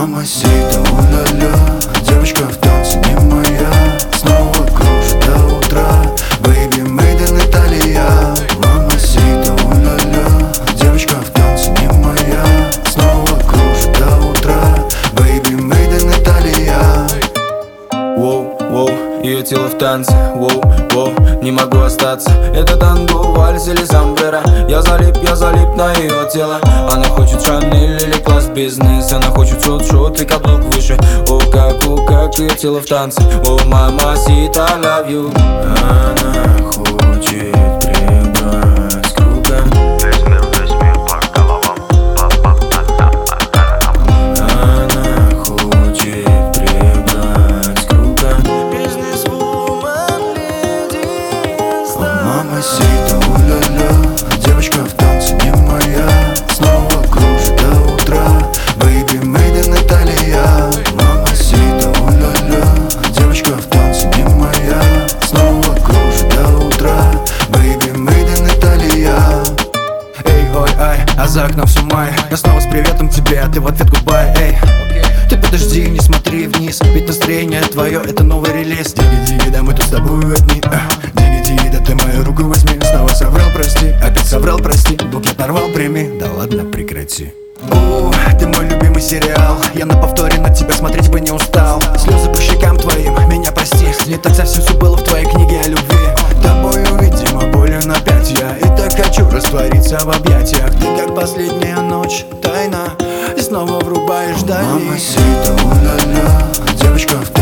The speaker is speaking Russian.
Мамасита, у-ля-ля, девочка в танце не моя. Снова кружит до утра, baby, made in Italia. Мамасита, у-ля-ля, девочка в танце не моя. Снова кружит до утра, baby, made in Italia. Воу, воу, ее тело в танце, воу, воу, не могу остаться. Это танго, вальс или самбера. Я залип на ее тело. Она хочет Шанель или класс бизнес. Она хочет шот и каблук выше. О, как ее тело в танце. О, мамасита, love you. Она хочет прибрать кругом. Весь мир по головам. Она хочет прибрать кругом. Бизнес-вумен, леди, Мамасита, у-ля-ля, девочка в танце не моя. Снова кружит до утра, baby, made in Italia. Мамасита, у-ля-ля, девочка в танце не моя. Снова кружит до утра, baby, made in Italia. Эй, ой, ай, а за окном все май. Я снова с приветом тебе, а ты в ответ гудбай. Эй, ты подожди, не смотри вниз, ведь настроение твое это новый релиз. Диги-диги, да мы тут с тобой одни. Диги-диги, да ты мою руку возьми. Снова соврал, прости, опять соврал, прости. Букет порвал, прими, да ладно, прекрати. Ты мой любимый сериал. Я на повторе на тебя смотреть бы не устал. Слезы по щекам твоим, меня прости. Не так совсем все было в твоей книге о любви. Тобою, видимо, болен опять я. И так хочу раствориться в объятиях. Ты как последняя ночь, тайна. И снова врубаешь дави. Мамасита, у-ля-ля, девочка в